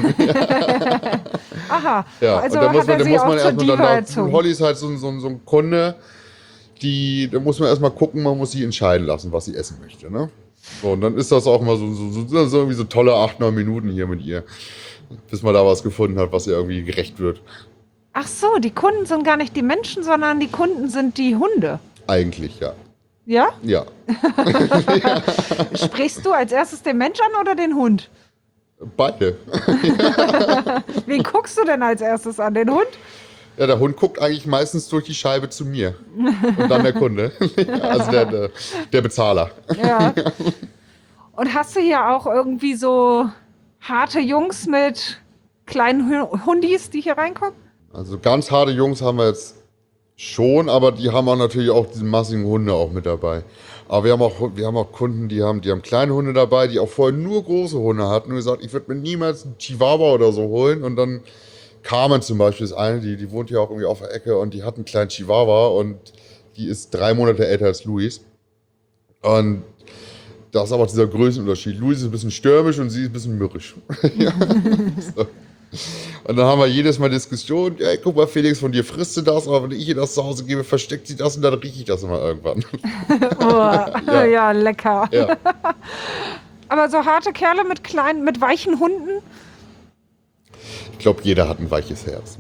Aha, Ja, also und da muss hat man, er da sie muss auch man zur erstmal Diva dann, erzogen. Holly ist halt so, ein- so, ein- so ein Kunde, die, da muss man erstmal gucken, man muss sie entscheiden lassen, was sie essen möchte, ne? So, und dann ist das auch mal so, so, so, so irgendwie so tolle acht, neun Minuten hier mit ihr, bis man da was gefunden hat, was ihr irgendwie gerecht wird. Ach so, die Kunden sind gar nicht die Menschen, sondern die Kunden sind die Hunde. Eigentlich, ja. Ja? Ja, Sprichst du als erstes den Mensch an oder den Hund? beide. Wen guckst du denn als erstes an? Den Hund? Ja, der Hund guckt eigentlich meistens durch die Scheibe zu mir. Und dann der Kunde. Also der, der, der Bezahler. Ja. Und hast du hier auch irgendwie so harte Jungs mit kleinen Hu- Hundis, die hier reinkommen? Also ganz harte Jungs haben wir jetzt schon, aber die haben auch natürlich auch diese massigen Hunde auch mit dabei. Aber wir haben auch, wir haben auch Kunden, die haben, die haben kleine Hunde dabei, die auch vorher nur große Hunde hatten und gesagt, ich würde mir niemals einen Chihuahua oder so holen. Und dann Carmen zum Beispiel ist eine, die, die wohnt hier auch irgendwie auf der Ecke und die hat einen kleinen Chihuahua und die ist drei Monate älter als Luis. Und da ist aber dieser Größenunterschied. Luis ist ein bisschen stürmisch und sie ist ein bisschen mürrisch. Ja. So. Und dann haben wir jedes Mal Diskussionen, ey, guck mal Felix, von dir frisst du das, aber wenn ich ihr das zu Hause gebe, versteckt sie das und dann rieche ich das immer irgendwann. Oh, ja. ja, lecker. Ja. Aber so harte Kerle mit kleinen, mit weichen Hunden? Ich glaube, jeder hat ein weiches Herz.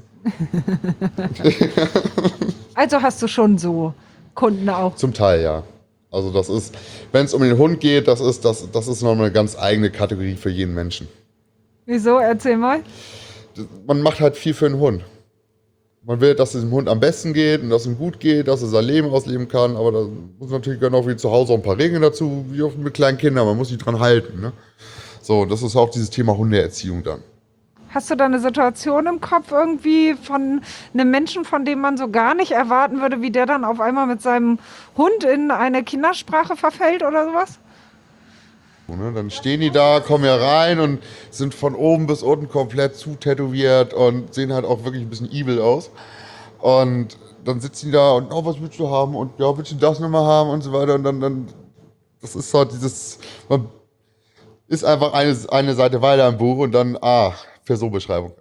Also hast du schon so Kunden auch. Zum Teil, ja. Also das ist, wenn es um den Hund geht, das ist, das, das ist nochmal eine ganz eigene Kategorie für jeden Menschen. Wieso? Erzähl mal. Man macht halt viel für den Hund. Man will, dass es dem Hund am besten geht und dass es ihm gut geht, dass er sein Leben ausleben kann, aber da muss natürlich genau wie zu Hause auch ein paar Regeln dazu, wie auch mit kleinen Kindern, man muss sich dran halten. Ne? So, das ist auch dieses Thema Hundeerziehung dann. Hast du da eine Situation im Kopf irgendwie von einem Menschen, von dem man so gar nicht erwarten würde, wie der dann auf einmal mit seinem Hund in eine Kindersprache verfällt oder sowas? So, ne? Dann stehen die da, kommen ja rein und sind von oben bis unten komplett zutätowiert und sehen halt auch wirklich ein bisschen evil aus. Und dann sitzen die da und, oh, was willst du haben? Und ja, willst du das nochmal haben? Und so weiter. Und dann, dann das ist halt dieses, man ist einfach eine, eine Seite weiter im Buch und dann, ah, Personenbeschreibung.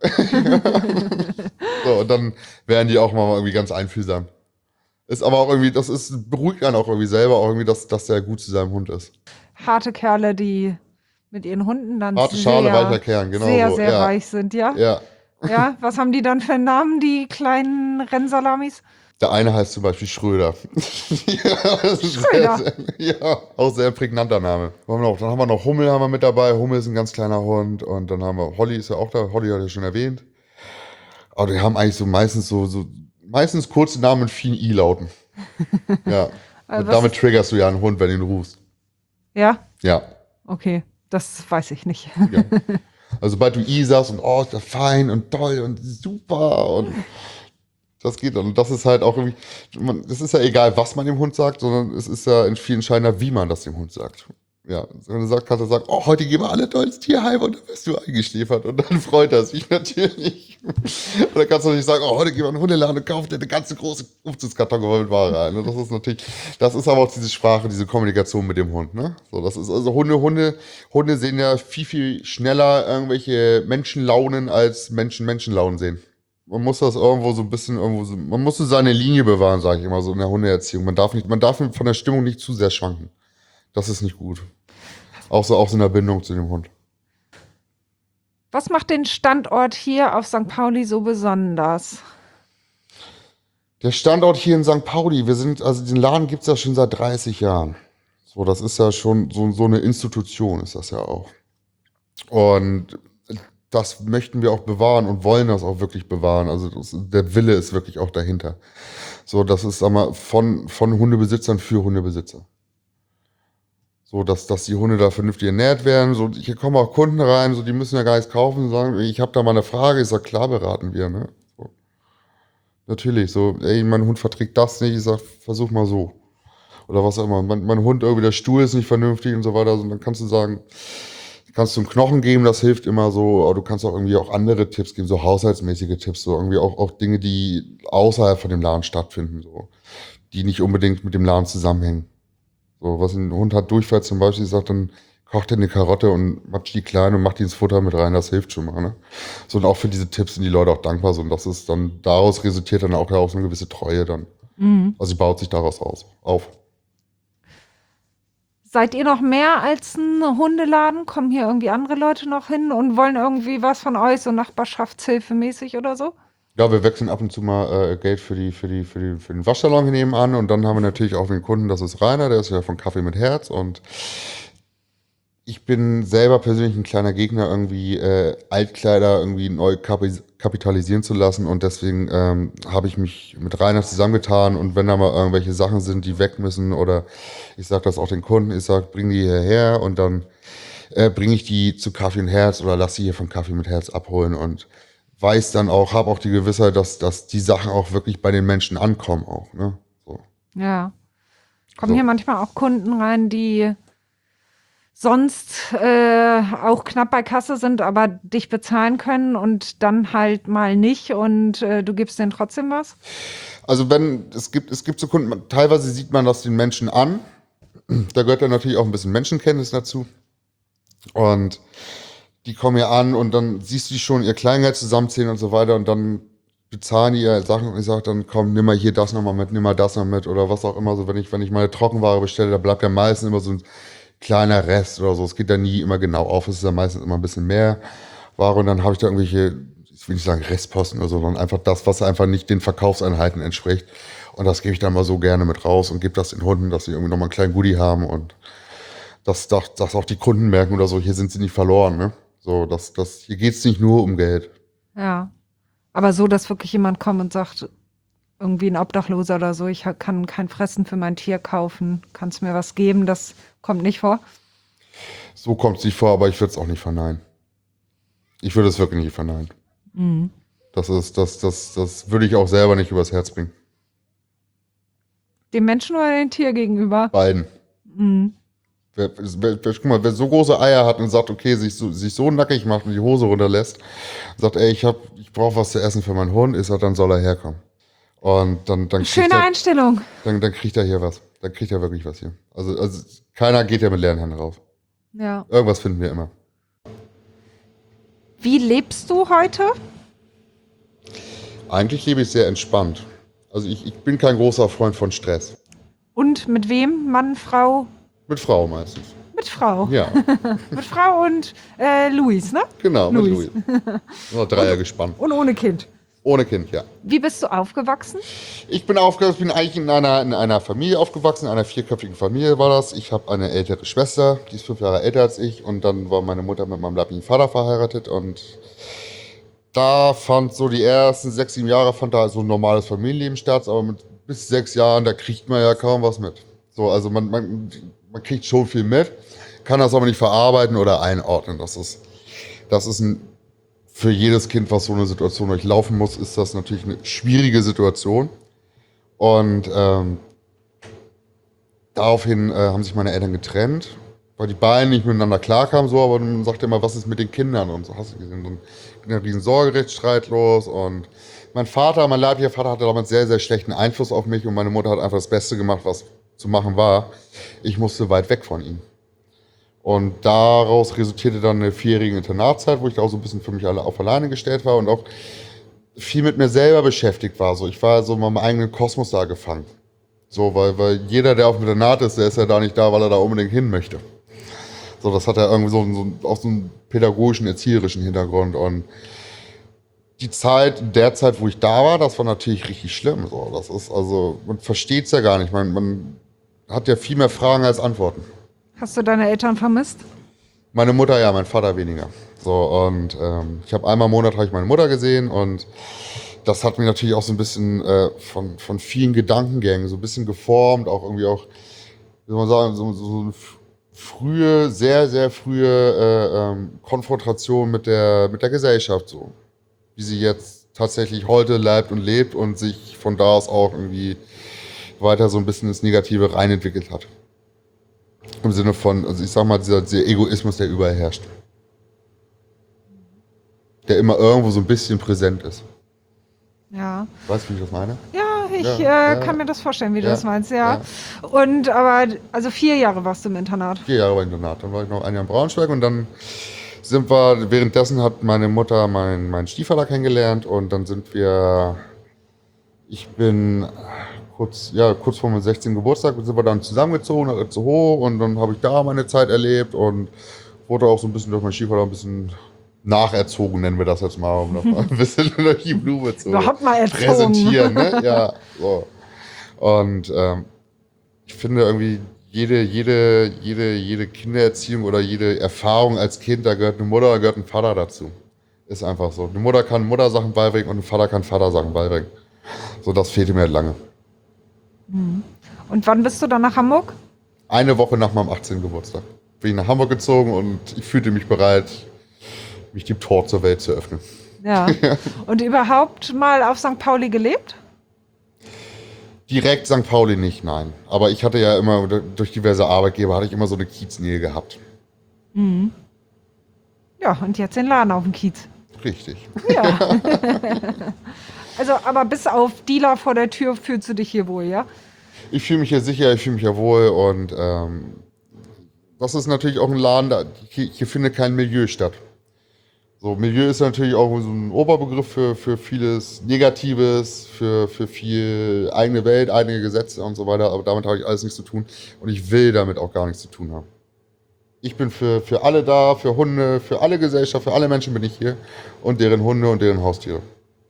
So, und dann werden die auch mal irgendwie ganz einfühlsam. Ist aber auch irgendwie, das ist, beruhigt einen auch irgendwie selber, auch irgendwie, dass, dass der gut zu seinem Hund ist. Harte Kerle, die mit ihren Hunden dann Harte sehr, Schale, weicher Kern, genau sehr, so, sehr ja. weich sind, ja? Ja. Ja, was haben die dann für Namen, die kleinen Rennsalamis? Der eine heißt zum Beispiel Schröder. Ja, das ist Schröder? Sehr, sehr, ja, auch sehr prägnanter Name. Was haben wir noch? Dann haben wir noch Hummel haben wir mit dabei. Hummel ist ein ganz kleiner Hund. Und dann haben wir, Holly ist ja auch da. Holly hat ja schon erwähnt. Aber die haben eigentlich so meistens so, so meistens kurze Namen mit vielen I-Lauten. Ja. Also Und was- damit triggerst du ja einen Hund, wenn du ihn rufst. Ja? Ja. Okay, das weiß ich nicht. Ja. Also sobald du I sagst und oh, ist das fein und toll und super und das geht dann. Und das ist halt auch irgendwie, man, es ist ja egal, was man dem Hund sagt, sondern es ist ja viel entscheidender, wie man das dem Hund sagt. Ja, wenn du sagst, kannst du sagen, oh, heute gehen wir alle da ins Tierheim und dann wirst du eingeschläfert und dann freut er sich natürlich. Oder kannst du nicht sagen, oh, heute gehen wir in den Hundeladen und kaufen dir eine ganze große Umzugskarton voll mit Ware ein. Das ist natürlich, das ist aber auch diese Sprache, diese Kommunikation mit dem Hund, ne? So, das ist also Hunde, Hunde, Hunde sehen ja viel, viel schneller irgendwelche Menschenlaunen als Menschen Menschenlaunen sehen. Man muss das irgendwo so ein bisschen irgendwo so, man muss so seine Linie bewahren, sage ich immer so in der Hundeerziehung. Man darf nicht, man darf von der Stimmung nicht zu sehr schwanken. Das ist nicht gut. Auch so, auch so in der Bindung zu dem Hund. Was macht den Standort hier auf Sankt Pauli so besonders? Der Standort hier in Sankt Pauli, wir sind, also den Laden gibt's ja schon seit dreißig Jahren. So, das ist ja schon so, so eine Institution, ist das ja auch. Und das möchten wir auch bewahren und wollen das auch wirklich bewahren. Also das, der Wille ist wirklich auch dahinter. So, das ist einmal von, von Hundebesitzern für Hundebesitzer. So, dass, dass die Hunde da vernünftig ernährt werden. So, hier kommen auch Kunden rein, so, die müssen ja gar nichts kaufen und sagen, ich habe da mal eine Frage. Ich sage, klar beraten wir. Ne? So. Natürlich, so, ey, mein Hund verträgt das nicht. Ich sage, versuch mal so. oder was auch immer. Mein, mein Hund irgendwie, der Stuhl ist nicht vernünftig und so weiter. Also dann kannst du sagen, kannst du einen Knochen geben, das hilft immer so, aber du kannst auch irgendwie auch andere Tipps geben, so haushaltsmäßige Tipps, so irgendwie auch, auch Dinge, die außerhalb von dem Laden stattfinden, so, die nicht unbedingt mit dem Laden zusammenhängen. So, was ein Hund hat Durchfall zum Beispiel, sagt, dann kocht er eine Karotte und matscht die klein und macht die ins Futter mit rein, das hilft schon mal, ne? So, und auch für diese Tipps sind die Leute auch dankbar, so, und das ist dann, daraus resultiert dann auch, auch so eine gewisse Treue dann. Mhm. Also, sie baut sich daraus aus, auf. Seid ihr noch mehr als ein Hundeladen? Kommen hier irgendwie andere Leute noch hin und wollen irgendwie was von euch, so Nachbarschaftshilfe mäßig oder so? Ja, wir wechseln ab und zu mal äh, Geld für, die, für, die, für, die, für den Waschsalon hier nebenan und dann haben wir natürlich auch den Kunden, das ist Rainer, der ist ja von Kaffee mit Herz und ich bin selber persönlich ein kleiner Gegner, irgendwie äh, Altkleider irgendwie neu kapi- kapitalisieren zu lassen und deswegen ähm, habe ich mich mit Rainer zusammengetan und wenn da mal irgendwelche Sachen sind, die weg müssen oder ich sage das auch den Kunden, ich sage, bring die hierher und dann äh, bringe ich die zu Kaffee und Herz oder lass sie hier von Kaffee mit Herz abholen und weiß dann auch, habe auch die Gewissheit, dass, dass die Sachen auch wirklich bei den Menschen ankommen auch. Ne? So. Ja. Kommen So. hier manchmal auch Kunden rein, die sonst äh, auch knapp bei Kasse sind, aber dich bezahlen können und dann halt mal nicht und äh, du gibst denen trotzdem was? Also wenn, es gibt, es gibt so Kunden, teilweise sieht man das den Menschen an. Da gehört dann natürlich auch ein bisschen Menschenkenntnis dazu. Und die kommen hier an und dann siehst du die schon ihr Kleingeld zusammenzählen und so weiter und dann bezahlen die ihre Sachen und ich sage dann, komm, nimm mal hier das nochmal mit, nimm mal das noch mit oder was auch immer. So, wenn ich, wenn ich meine Trockenware bestelle, da bleibt ja meistens immer so ein kleiner Rest oder so. Es geht da nie immer genau auf, es ist ja meistens immer ein bisschen mehr Ware und dann habe ich da irgendwelche, ich will nicht sagen Restposten oder so, sondern einfach das, was einfach nicht den Verkaufseinheiten entspricht. Und das gebe ich dann mal so gerne mit raus und gebe das den Hunden, dass sie irgendwie nochmal einen kleinen Goodie haben und dass, dass, dass auch die Kunden merken oder so, hier sind sie nicht verloren, ne? So, das, das, hier geht's nicht nur um Geld. Ja. Aber so, dass wirklich jemand kommt und sagt, irgendwie ein Obdachloser oder so, ich ha- kann kein Fressen für mein Tier kaufen, kannst mir was geben, das kommt nicht vor. So kommt es nicht vor, aber ich würde es auch nicht verneinen. Ich würde es wirklich nicht verneinen. Mhm. Das ist, das, das, das würde ich auch selber nicht übers Herz bringen. Dem Menschen oder dem Tier gegenüber? Beiden. Mhm. Wer, wer, wer, guck mal, wer so große Eier hat und sagt, okay, sich so, sich so nackig macht und die Hose runterlässt, sagt, ey, ich hab, ich brauche was zu essen für meinen Hund, ist er, dann soll er herkommen. Und dann, dann, kriegt Schöne er, Einstellung. dann, dann kriegt er hier was. Dann kriegt er wirklich was hier. Also, also keiner geht ja mit leeren Händen rauf. Ja. Irgendwas finden wir immer. Wie lebst du heute? Eigentlich lebe ich sehr entspannt. Also ich, ich bin kein großer Freund von Stress. Und mit wem? Mann, Frau? Mit Frau meistens. Mit Frau. Ja, Mit Frau und äh, Luis, ne? genau, Luis. mit Louis. Noch Dreier gespannt. Und ohne Kind. Ohne Kind, ja. Wie bist du aufgewachsen? Ich bin aufgewachsen, bin eigentlich in einer, in einer Familie aufgewachsen, in einer vierköpfigen Familie war das. Ich habe eine ältere Schwester, die ist fünf Jahre älter als ich. Und dann war meine Mutter mit meinem leiblichen Vater verheiratet. Und da fand so die ersten sechs, sieben Jahre fand da so ein normales Familienleben statt. Aber mit bis sechs Jahren, da kriegt man ja kaum was mit. So, also man, man, man kriegt schon viel mit, kann das aber nicht verarbeiten oder einordnen. Das ist, das ist ein, für jedes Kind, was so eine Situation durchlaufen muss, ist das natürlich eine schwierige Situation. Und ähm, daraufhin äh, haben sich meine Eltern getrennt, weil die beiden nicht miteinander klarkamen, so, aber dann sagt er immer, was ist mit den Kindern und so, hast du gesehen, so ein, ein riesen Sorgerechtsstreit los und mein Vater, mein leiblicher Vater hatte damals sehr, sehr schlechten Einfluss auf mich und meine Mutter hat einfach das Beste gemacht, was zu machen war. Ich musste weit weg von ihm. Und daraus resultierte dann eine vierjährige Internatszeit, wo ich da auch so ein bisschen für mich alle auf alleine gestellt war und auch viel mit mir selber beschäftigt war. So, ich war so in meinem eigenen Kosmos da gefangen. So, weil, weil jeder, der auf dem Internat ist, der ist ja da nicht da, weil er da unbedingt hin möchte. So, das hat ja irgendwie so, so auch so einen pädagogischen, erzieherischen Hintergrund. Und die Zeit, der Zeit, wo ich da war, das war natürlich richtig schlimm. So, das ist also, man versteht es ja gar nicht. Man, man hat ja viel mehr Fragen als Antworten. Hast du deine Eltern vermisst? Meine Mutter ja, mein Vater weniger. So, und ähm, ich habe einmal im Monat habe ich meine Mutter gesehen und das hat mich natürlich auch so ein bisschen äh, von, von vielen Gedankengängen so ein bisschen geformt, auch irgendwie auch, wie soll man sagen, so, so eine frühe, sehr, sehr frühe äh, ähm, Konfrontation mit der, mit der Gesellschaft, so. Wie sie jetzt tatsächlich heute leibt und lebt und sich von da aus auch irgendwie weiter so ein bisschen ins Negative reinentwickelt hat. Im Sinne von, also ich sag mal, dieser, dieser Egoismus, der überall herrscht. Der immer irgendwo so ein bisschen präsent ist. Ja. Weißt du, wie ich das meine? Ja, ich Ja, äh, ja. kann mir das vorstellen, wie Ja, du das meinst, ja. ja. Und aber, also vier Jahre warst du im Internat. Vier Jahre war ich im Internat. Dann war ich noch ein Jahr in Braunschweig und dann sind wir, währenddessen hat meine Mutter meinen mein Stiefvater kennengelernt und dann sind wir, ich bin kurz, ja, kurz vor meinem sechzehnten Geburtstag sind wir dann zusammengezogen nach Itzehoe und dann habe ich da meine Zeit erlebt und wurde auch so ein bisschen durch meinen Stiefvater ein bisschen nacherzogen, nennen wir das jetzt mal, um das mal ein bisschen durch die Blume zu Überhaupt mal erzogen. präsentieren. Ne? Ja, so. Und ähm, ich finde irgendwie, jede, jede, jede, jede Kindererziehung oder jede Erfahrung als Kind, da gehört eine Mutter, da gehört ein Vater dazu. Ist einfach so. Eine Mutter kann Muttersachen beibringen und ein Vater kann Vatersachen beibringen. So, das fehlte mir halt lange. Und wann bist du dann nach Hamburg? Eine Woche nach meinem achtzehnten Geburtstag bin ich nach Hamburg gezogen und ich fühlte mich bereit, mich dem Tor zur Welt zu öffnen. Ja. Und überhaupt mal auf Sankt Pauli gelebt? Direkt Sankt Pauli nicht, nein. Aber ich hatte ja immer, durch diverse Arbeitgeber, hatte ich immer so eine Kieznähe gehabt. Ja, und jetzt den Laden auf dem Kiez. Richtig. Ja. Also, aber bis auf Dealer vor der Tür fühlst du dich hier wohl, ja? Ich fühle mich hier sicher, ich fühle mich hier wohl und ähm, das ist natürlich auch ein Laden, da, hier, hier findet kein Milieu statt. So, Milieu ist natürlich auch so ein Oberbegriff für, für vieles Negatives, für, für viel eigene Welt, eigene Gesetze und so weiter, aber damit habe ich alles nichts zu tun und ich will damit auch gar nichts zu tun haben. Ich bin für, für alle da, für Hunde, für alle Gesellschaft, für alle Menschen bin ich hier und deren Hunde und deren Haustiere.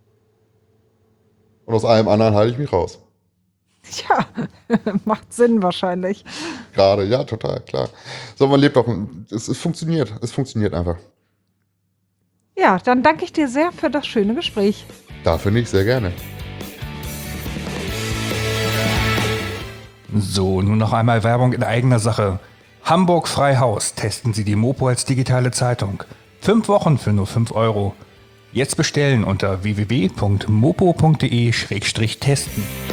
Und aus allem anderen halte ich mich raus. Ja, macht Sinn wahrscheinlich. Gerade, ja, total, klar. So, man lebt auch, es, es funktioniert, es funktioniert einfach. Ja, dann danke ich dir sehr für das schöne Gespräch. Dafür nicht, sehr gerne. So, nun noch einmal Werbung in eigener Sache. Hamburg Freihaus, testen Sie die Mopo als digitale Zeitung. Fünf Wochen für nur fünf Euro. Jetzt bestellen unter w w w punkt mopo punkt de schrägstrich testen.